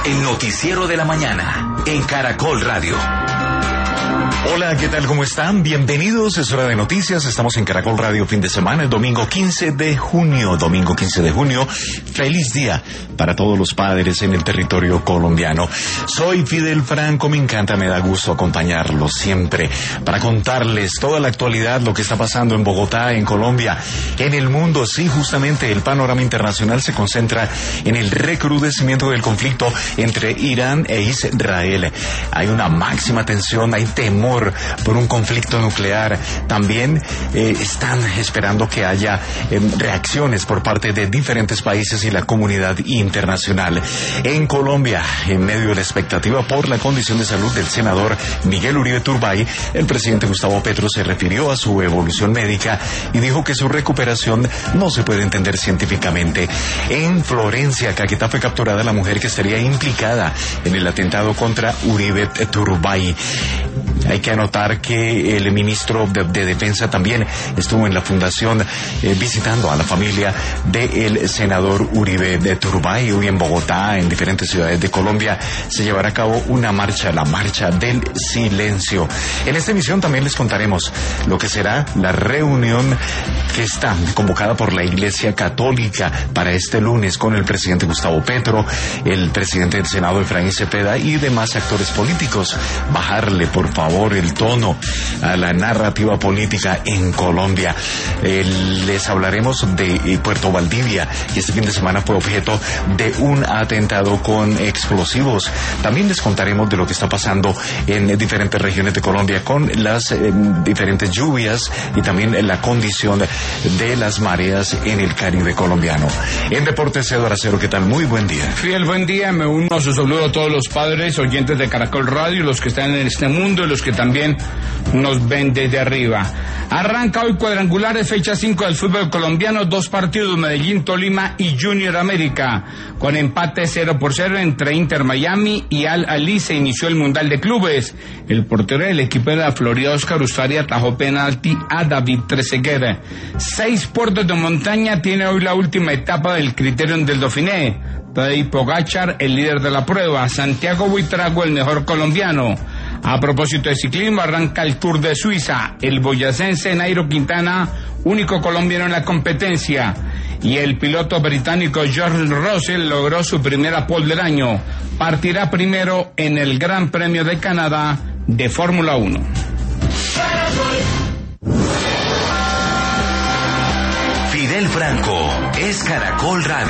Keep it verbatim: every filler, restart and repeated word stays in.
El noticiero de la mañana en Caracol Radio. Hola, ¿qué tal? ¿Cómo están? Bienvenidos, es hora de noticias, estamos en Caracol Radio fin de semana, el domingo quince de junio, domingo quince de junio, feliz día para todos los padres en el territorio colombiano. Soy Fidel Franco, me encanta, me da gusto acompañarlos siempre para contarles toda la actualidad, lo que está pasando en Bogotá, en Colombia, en el mundo. Sí, justamente el panorama internacional se concentra en el recrudecimiento del conflicto entre Irán e Israel. Hay una máxima tensión, hay temor por un conflicto nuclear. También eh, están esperando que haya eh, reacciones por parte de diferentes países y la comunidad internacional. En Colombia, en medio de la expectativa por la condición de salud del senador Miguel Uribe Turbay, el presidente Gustavo Petro se refirió a su evolución médica y dijo que su recuperación no se puede entender científicamente. En Florencia, Caquetá, fue capturada la mujer que estaría implicada en el atentado contra Uribe Turbay. Hay que anotar que el ministro de, de Defensa también estuvo en la fundación eh, visitando a la familia del senador Uribe de Turbay. Hoy en Bogotá, en diferentes ciudades de Colombia, se llevará a cabo una marcha, la Marcha del Silencio. En esta emisión también les contaremos lo que será la reunión que está convocada por la Iglesia Católica para este lunes con el presidente Gustavo Petro, el presidente del Senado Efraín Cepeda y demás actores políticos. Bajarle, por favor, el tono a la narrativa política en Colombia. Eh, les hablaremos de eh, Puerto Valdivia, que este fin de semana fue objeto de un atentado con explosivos. También les contaremos de lo que está pasando en eh, diferentes regiones de Colombia con las eh, diferentes lluvias y también la condición de las mareas en el Caribe colombiano. En Deportes, Eduardo Acero, ¿qué tal? Muy buen día. Fidel, buen día. Me uno a su saludo a todos los padres, oyentes de Caracol Radio, los que están en este mundo y los que también nos ven desde arriba. Arranca hoy cuadrangulares, fecha cinco del fútbol colombiano, dos partidos, Medellín, Tolima y Junior América. Con empate cero por cero entre Inter Miami y Al Ahly se inició el Mundial de Clubes. El portero del equipo de la Florida, Oscar Ustari, atajó penalti a David Trezeguet. Seis puertos de montaña tiene hoy la última etapa del Criterium del Dauphiné. Tadej Pogačar, el líder de la prueba. Santiago Buitrago, el mejor colombiano. A propósito de ciclismo, arranca el Tour de Suiza. El boyacense Nairo Quintana, único colombiano en la competencia. Y el piloto británico George Russell logró su primera pole del año. Partirá primero en el Gran Premio de Canadá de Fórmula uno. Fidel Franco es Caracol Radio.